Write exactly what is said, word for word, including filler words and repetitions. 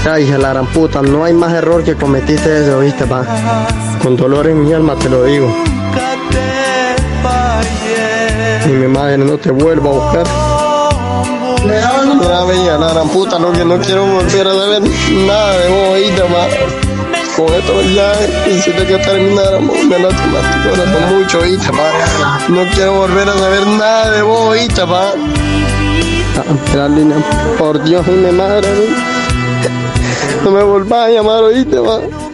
Ay, hija, la gran puta, no hay más error que cometiste ese, ¿oíste, pa? Con dolor en mi alma te lo digo. Y mi madre no te vuelva a buscar. Mira, bella, la gran puta, no, que no quiero volver a saber nada de vos, ¿oíste, pa? Con esto ya hiciste que termináramos, me lastimaste el corazón mucho, ¿oíste, pa? No quiero volver a saber nada de vos, ¿oíste, pa? La línea, por Dios y mi madre, no me volvás a llamar, ¿oíste, pa?